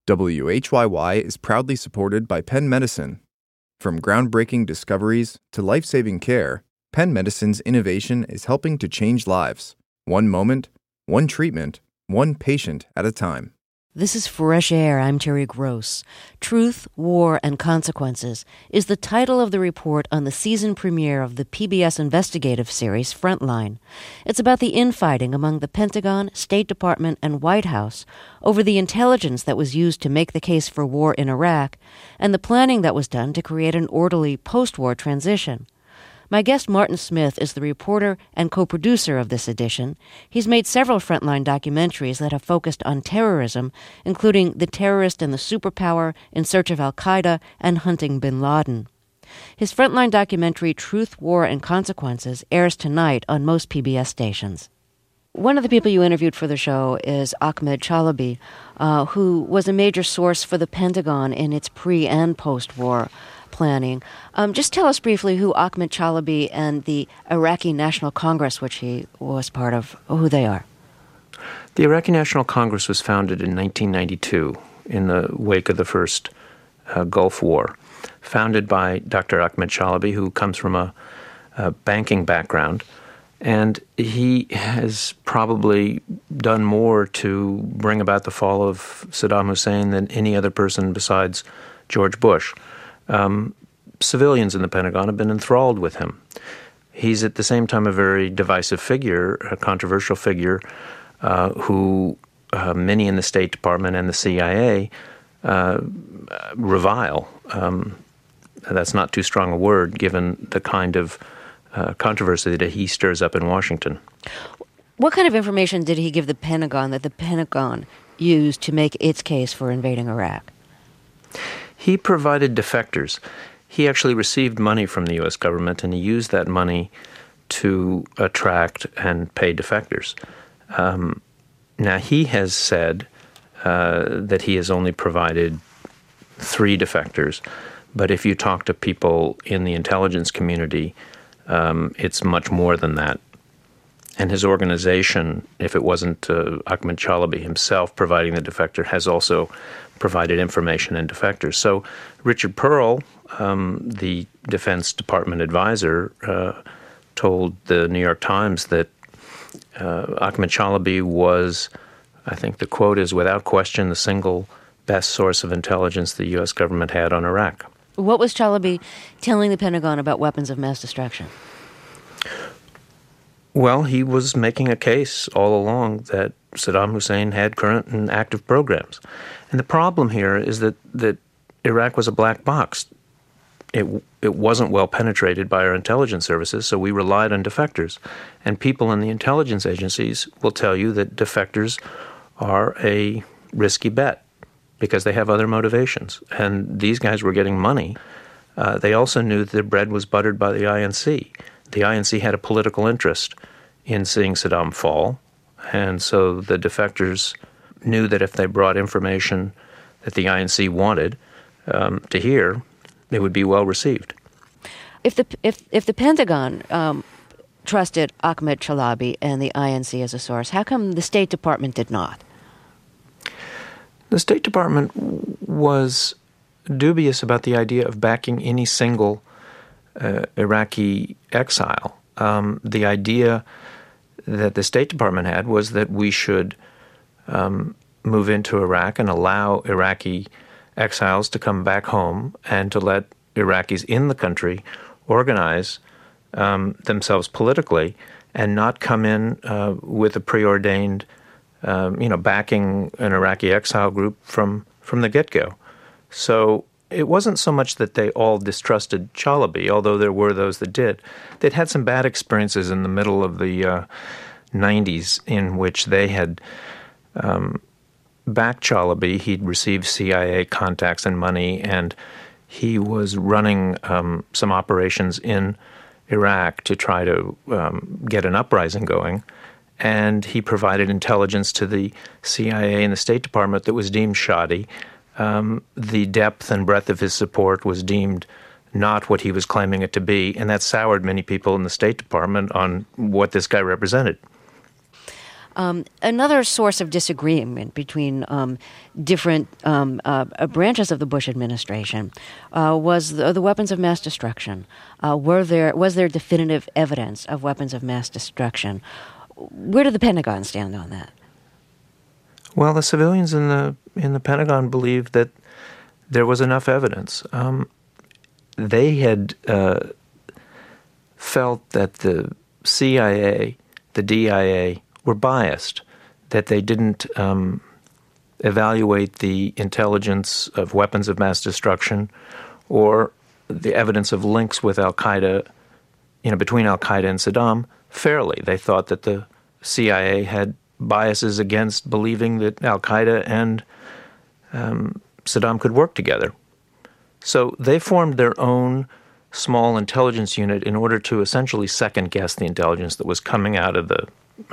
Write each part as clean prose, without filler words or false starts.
WHYY is proudly supported by Penn Medicine. From groundbreaking discoveries to life-saving care, Penn Medicine's innovation is helping to change lives. One moment, one treatment, one patient at a time. This is Fresh Air. I'm Terry Gross. Truth, War, and Consequences is the title of the report on the season premiere of the PBS investigative series Frontline. It's about the infighting among the Pentagon, State Department, and White House over the intelligence that was used to make the case for war in Iraq and the planning that was done to create an orderly post-war transition. My guest, Martin Smith, is the reporter and co-producer of this edition. He's made several Frontline documentaries that have focused on terrorism, including The Terrorist and the Superpower, In Search of Al-Qaeda, and Hunting bin Laden. His Frontline documentary, Truth, War, and Consequences, airs tonight on most PBS stations. One of the people you interviewed for the show is Ahmed Chalabi, who was a major source for the Pentagon in its pre- and post-war planning. Just tell us briefly who Ahmed Chalabi and the Iraqi National Congress, which he was part of, who they are. The Iraqi National Congress was founded in 1992 in the wake of the first Gulf War, founded by Dr. Ahmed Chalabi, who comes from a banking background, and he has probably done more to bring about the fall of Saddam Hussein than any other person besides George Bush. Civilians in the Pentagon have been enthralled with him. He's at the same time a very divisive figure, a controversial figure, who many in the State Department and the CIA revile. That's not too strong a word, given the kind of controversy that he stirs up in Washington. What kind of information did he give the Pentagon that the Pentagon used to make its case for invading Iraq? He provided defectors. He actually received money from the U.S. government, and he used that money to attract and pay defectors. Now, he has said that he has only provided 3 defectors, but if you talk to people in the intelligence community, it's much more than that. And his organization, if it wasn't Ahmed Chalabi himself providing the defector, has also provided information and defectors. So Richard Pearl, the Defense Department advisor, told the New York Times that Ahmed Chalabi was, I think the quote is, without question, the single best source of intelligence the U.S. government had on Iraq. What was Chalabi telling the Pentagon about weapons of mass destruction? Well, he was making a case all along that Saddam Hussein had current and active programs. And the problem here is that Iraq was a black box. It wasn't well penetrated by our intelligence services, so we relied on defectors. And people in the intelligence agencies will tell you that defectors are a risky bet because they have other motivations. And these guys were getting money. They also knew that their bread was buttered by the INC. The INC had a political interest in seeing Saddam fall, and so the defectors knew that if they brought information that the INC wanted to hear, it would be well received. If the Pentagon trusted Ahmed Chalabi and the INC as a source, how come the State Department did not? The State Department was dubious about the idea of backing any single Iraqi exile. The idea that the State Department had was that we should move into Iraq and allow Iraqi exiles to come back home and to let Iraqis in the country organize themselves politically and not come in with a preordained, backing an Iraqi exile group from the get-go. So it wasn't so much that they all distrusted Chalabi, although there were those that did. They'd had some bad experiences in the middle of the 90s in which they had backed Chalabi. He'd received CIA contacts and money, and he was running some operations in Iraq to try to get an uprising going. And he provided intelligence to the CIA and the State Department that was deemed shoddy. The depth and breadth of his support was deemed not what he was claiming it to be, and that soured many people in the State Department on what this guy represented. Another source of disagreement between different branches of the Bush administration was the weapons of mass destruction. Was there definitive evidence of weapons of mass destruction? Where did the Pentagon stand on that? Well, the civilians in the Pentagon believed that there was enough evidence. They had felt that the CIA, the DIA, were biased, that they didn't evaluate the intelligence of weapons of mass destruction or the evidence of links with Al-Qaeda, between Al-Qaeda and Saddam fairly. They thought that the CIA had biases against believing that Al-Qaeda and Saddam could work together. So they formed their own small intelligence unit in order to essentially second-guess the intelligence that was coming out of the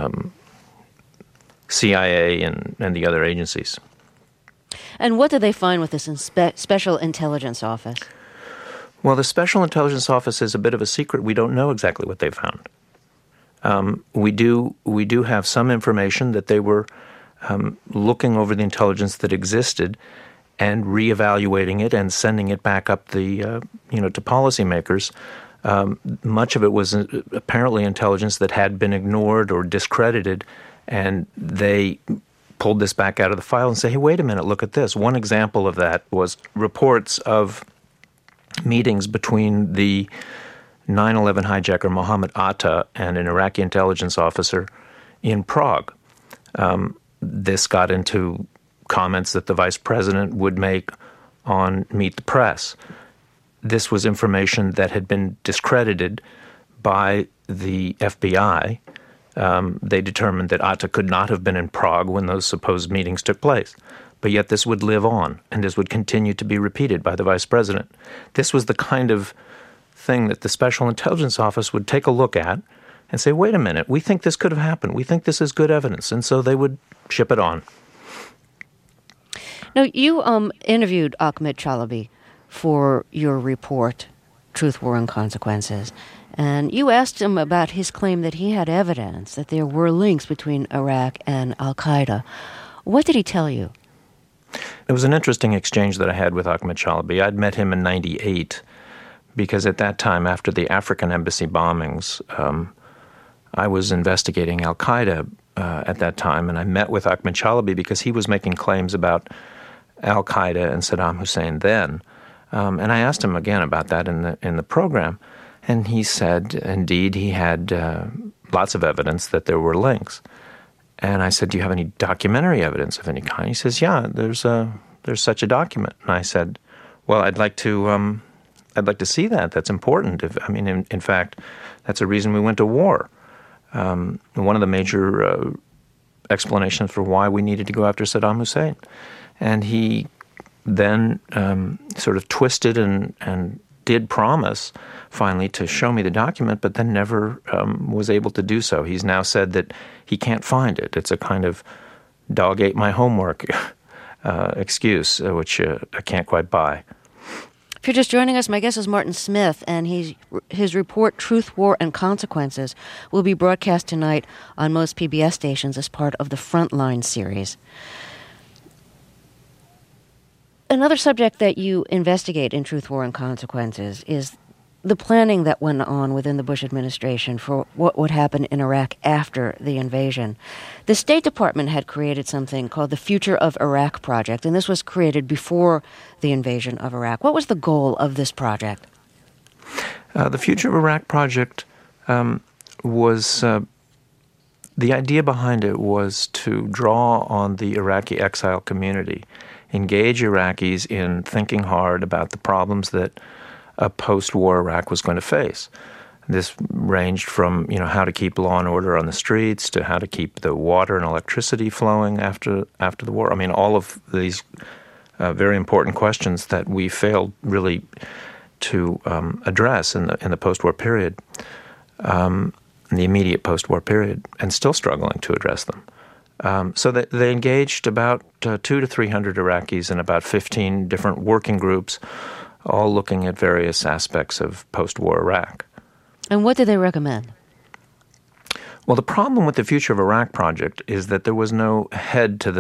CIA and the other agencies. And what did they find with this Special Intelligence Office? Well, the Special Intelligence Office is a bit of a secret. We don't know exactly what they found. We do have some information that they were looking over the intelligence that existed and reevaluating it and sending it back up the to policymakers. Much of it was apparently intelligence that had been ignored or discredited, and they pulled this back out of the file and say, hey, wait a minute, look at this. One example of that was reports of meetings between the 9/11 hijacker Mohammed Atta and an Iraqi intelligence officer in Prague. This got into comments that the vice president would make on Meet the Press. This was information that had been discredited by the FBI. They determined that Atta could not have been in Prague when those supposed meetings took place. But yet this would live on, and this would continue to be repeated by the vice president. This was the kind of thing that the Special Intelligence Office would take a look at and say, wait a minute, we think this could have happened. We think this is good evidence. And so they would ship it on. Now, you interviewed Ahmed Chalabi for your report, Truth, War, and Consequences. And you asked him about his claim that he had evidence that there were links between Iraq and Al-Qaeda. What did he tell you? It was an interesting exchange that I had with Ahmed Chalabi. I'd met him in 1998 because at that time, after the African embassy bombings, I was investigating Al-Qaeda at that time, and I met with Ahmed Chalabi because he was making claims about Al-Qaeda and Saddam Hussein then. And I asked him again about that in the program, and he said, indeed, he had lots of evidence that there were links. And I said, do you have any documentary evidence of any kind? He says, yeah, there's such a document. And I said, well, I'd like to see that. That's important. In fact, that's a reason we went to war. One of the major explanations for why we needed to go after Saddam Hussein. And he then sort of twisted and did promise finally to show me the document, but then never was able to do so. He's now said that he can't find it. It's a kind of dog ate my homework excuse, which I can't quite buy. If you're just joining us, my guest is Martin Smith, and his report, Truth, War, and Consequences, will be broadcast tonight on most PBS stations as part of the Frontline series. Another subject that you investigate in Truth, War, and Consequences is the planning that went on within the Bush administration for what would happen in Iraq after the invasion. The State Department had created something called the Future of Iraq Project, and this was created before the invasion of Iraq. What was the goal of this project? The Future of Iraq Project was... the idea behind it was to draw on the Iraqi exile community, engage Iraqis in thinking hard about the problems that a post-war Iraq was going to face. This ranged from, how to keep law and order on the streets to how to keep the water and electricity flowing after the war. All of these very important questions that we failed really to address in the post-war period, in the immediate post-war period, and still struggling to address them. So they engaged about 200 to 300 Iraqis in about 15 different working groups, all looking at various aspects of post-war Iraq. And what did they recommend? Well, the problem with the Future of Iraq project is that there was no head to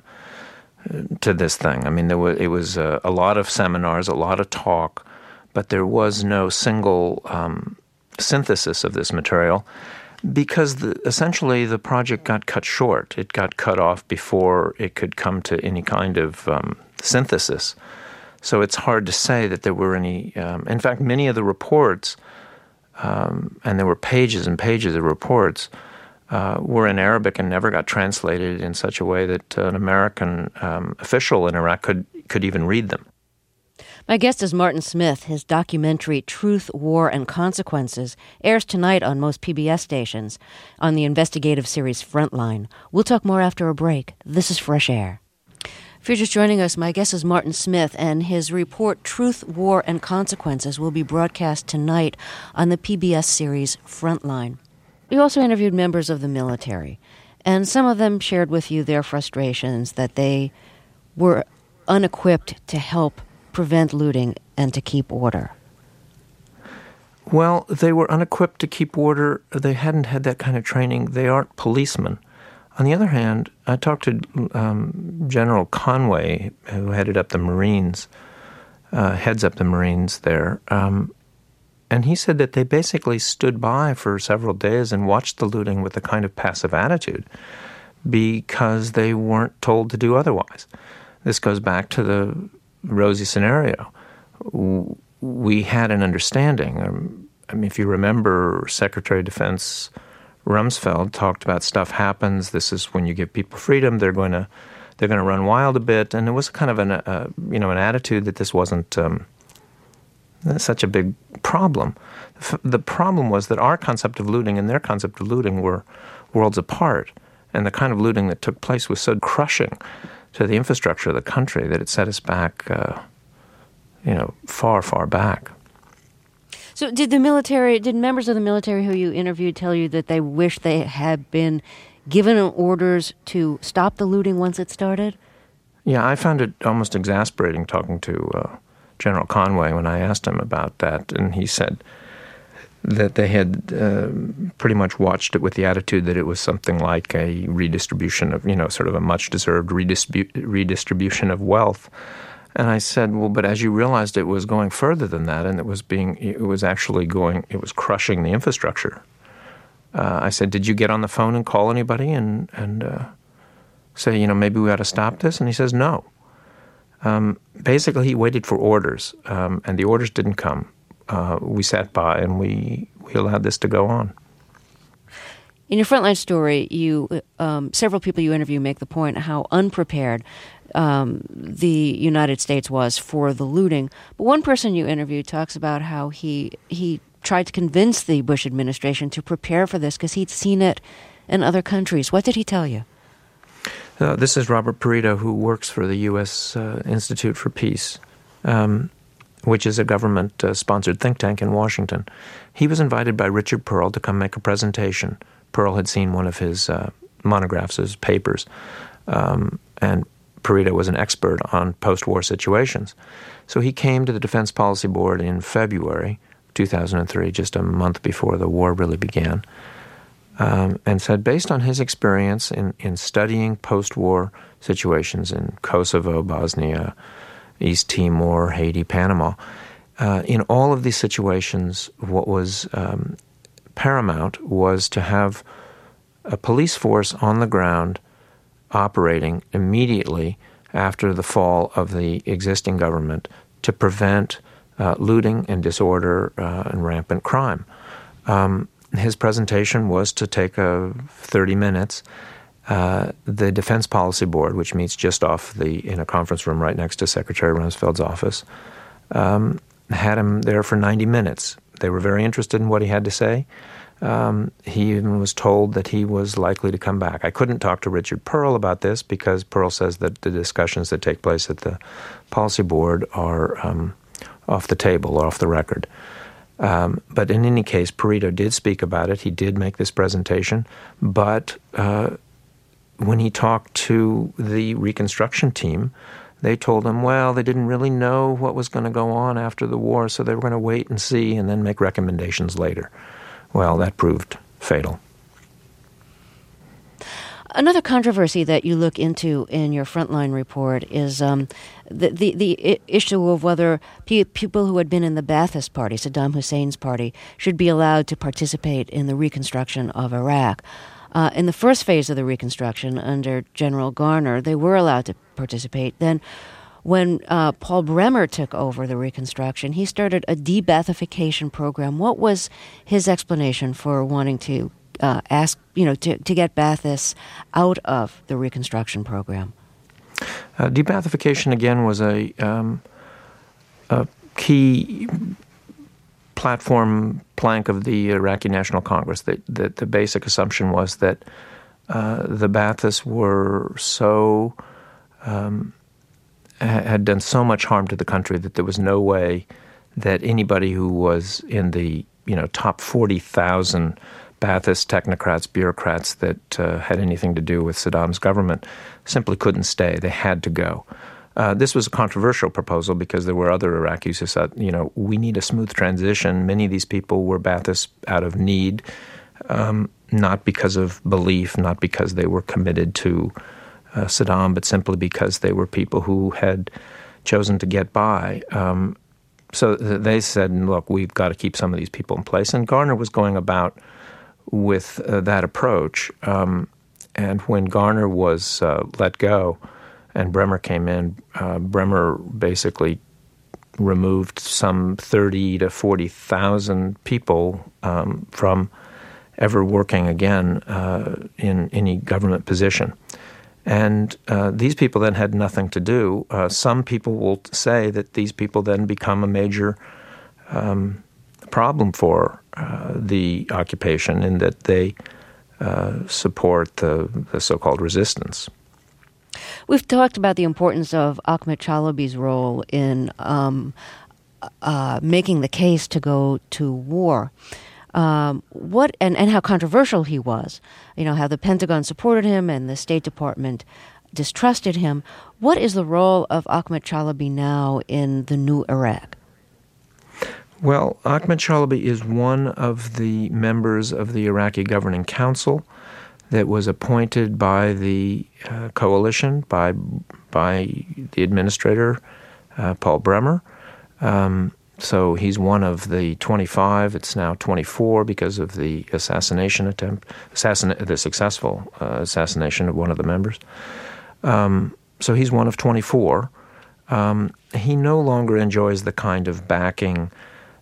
this thing. I mean, it was a lot of seminars, a lot of talk, but there was no single synthesis of this material because essentially the project got cut short. It got cut off before it could come to any kind of synthesis. So it's hard to say that there were any. In fact, many of the reports, and there were pages and pages of reports, were in Arabic and never got translated in such a way that an American official in Iraq could even read them. My guest is Martin Smith. His documentary, Truth, War, and Consequences, airs tonight on most PBS stations on the investigative series Frontline. We'll talk more after a break. This is Fresh Air. If you're just joining us, my guest is Martin Smith, and his report, Truth, War, and Consequences, will be broadcast tonight on the PBS series Frontline. We also interviewed members of the military, and some of them shared with you their frustrations that they were unequipped to help prevent looting and to keep order. Well, they were unequipped to keep order. They hadn't had that kind of training. They aren't policemen. On the other hand, I talked to General Conway, who headed up the Marines, heads up the Marines there, and he said that they basically stood by for several days and watched the looting with a kind of passive attitude because they weren't told to do otherwise. This goes back to the rosy scenario. We had an understanding. I mean, if you remember, Secretary of Defense Rumsfeld talked about stuff happens. This is when you give people freedom. They're going to run wild a bit, and it was kind of an attitude that this wasn't such a big problem. The problem was that our concept of looting and their concept of looting were worlds apart, and the kind of looting that took place was so crushing to the infrastructure of the country that it set us back, far, far back. So did members of the military who you interviewed tell you that they wish they had been given orders to stop the looting once it started? Yeah, I found it almost exasperating talking to General Conway when I asked him about that, and he said that they had pretty much watched it with the attitude that it was something like a redistribution of, sort of a much-deserved redistribution of wealth. And I said, well, but as you realized it was going further than that, and it was crushing the infrastructure. I said, did you get on the phone and call anybody and say, maybe we ought to stop this? And he says, no. Basically, he waited for orders, and the orders didn't come. We sat by and we allowed this to go on. In your Frontline story, several people you interview make the point how unprepared the United States was for the looting. But one person you interviewed talks about how he tried to convince the Bush administration to prepare for this because he'd seen it in other countries. What did he tell you? This is Robert Perito, who works for the U.S. Institute for Peace, which is a government-sponsored think tank in Washington. He was invited by Richard Pearl to come make a presentation. Pearl had seen one of his monographs, his papers, and Perito was an expert on post-war situations. So he came to the Defense Policy Board in February 2003, just a month before the war really began, and said, based on his experience in studying post-war situations in Kosovo, Bosnia, East Timor, Haiti, Panama, in all of these situations, what was paramount was to have a police force on the ground operating immediately after the fall of the existing government to prevent looting and disorder and rampant crime. His presentation was to take 30 minutes. The Defense Policy Board, which meets just in a conference room right next to Secretary Rumsfeld's office, had him there for 90 minutes. They were very interested in what he had to say. He even was told that he was likely to come back. I couldn't talk to Richard Pearl about this because Pearl says that the discussions that take place at the Policy Board are off the table, or off the record. But in any case, Perito did speak about it. He did make this presentation. But when he talked to the Reconstruction team, they told him, well, they didn't really know what was going to go on after the war, so they were going to wait and see and then make recommendations later. Well, that proved fatal. Another controversy that you look into in your Frontline report is the issue of whether people who had been in the Ba'athist Party, Saddam Hussein's party, should be allowed to participate in the reconstruction of Iraq. In the first phase of the reconstruction, under General Garner, they were allowed to participate. Then, when Paul Bremer took over the reconstruction, he started a de-Baathification program. What was his explanation for wanting to to get Baathists out of the reconstruction program? De-Baathification, again, was a key platform plank of the Iraqi National Congress. That the basic assumption was that the Baathists were had done so much harm to the country that there was no way that anybody who was in the top 40,000 Ba'athist technocrats, bureaucrats that had anything to do with Saddam's government simply couldn't stay. They had to go. This was a controversial proposal because there were other Iraqis who said, we need a smooth transition. Many of these people were Baathists out of need, not because of belief, not because they were committed to Saddam, but simply because they were people who had chosen to get by. So they said, look, we've got to keep some of these people in place. And Garner was going about with that approach. And when Garner was let go and Bremer came in, Bremer basically removed some 30 to 40,000 people from ever working again in any government position. And these people then had nothing to do. Some people will say that these people then become a major problem for the occupation in that they support the so-called resistance. We've talked about the importance of Ahmed Chalabi's role in making the case to go to war. And how controversial he was. How the Pentagon supported him and the State Department distrusted him. What is the role of Ahmed Chalabi now in the new Iraq? Well, Ahmed Chalabi is one of the members of the Iraqi Governing Council that was appointed by the coalition, by the administrator, Paul Bremer. So he's one of the 25. It's now 24 because of the assassination attempt, the successful assassination of one of the members. So he's one of 24. He no longer enjoys the kind of backing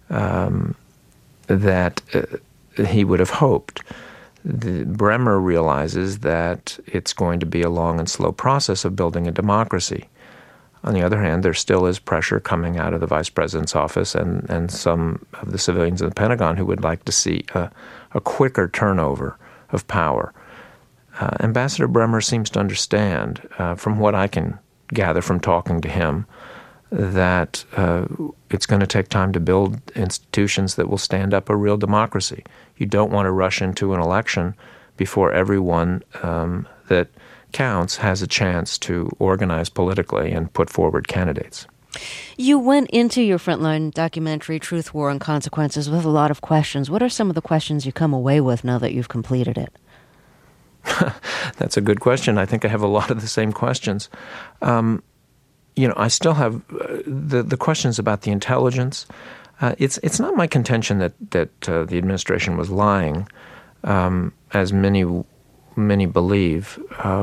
that he would have hoped. Bremer realizes that it's going to be a long and slow process of building a democracy. On the other hand, there still is pressure coming out of the vice president's office and some of the civilians in the Pentagon who would like to see a quicker turnover of power. Ambassador Bremer seems to understand, from what I can gather from talking to him, that it's going to take time to build institutions that will stand up a real democracy. You don't want to rush into an election before everyone that counts has a chance to organize politically and put forward candidates. You went into your Frontline documentary, Truth, War, and Consequences, with a lot of questions. What are some of the questions you come away with now that you've completed it? That's a good question. I think I have a lot of the same questions. I still have the questions about the intelligence. It's not my contention that the administration was lying, as many believe.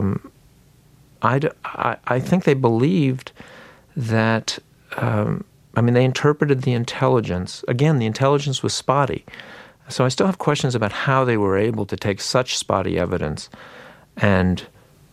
I think they believed that. They interpreted the intelligence. Again, the intelligence was spotty. So I still have questions about how they were able to take such spotty evidence and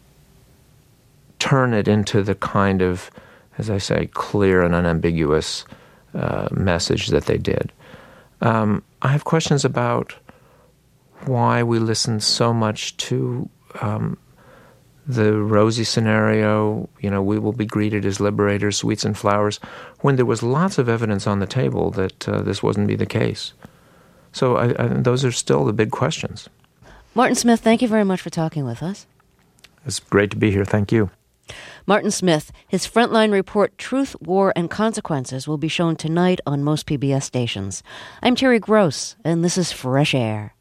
turn it into the kind of, as I say, clear and unambiguous message that they did. I have questions about why we listened so much to the rosy scenario, we will be greeted as liberators, sweets and flowers, when there was lots of evidence on the table that this wasn't be the case. So those are still the big questions. Martin Smith, thank you very much for talking with us. It's great to be here. Thank you. Martin Smith, his Frontline report, Truth, War, and Consequences, will be shown tonight on most PBS stations. I'm Terry Gross, and this is Fresh Air.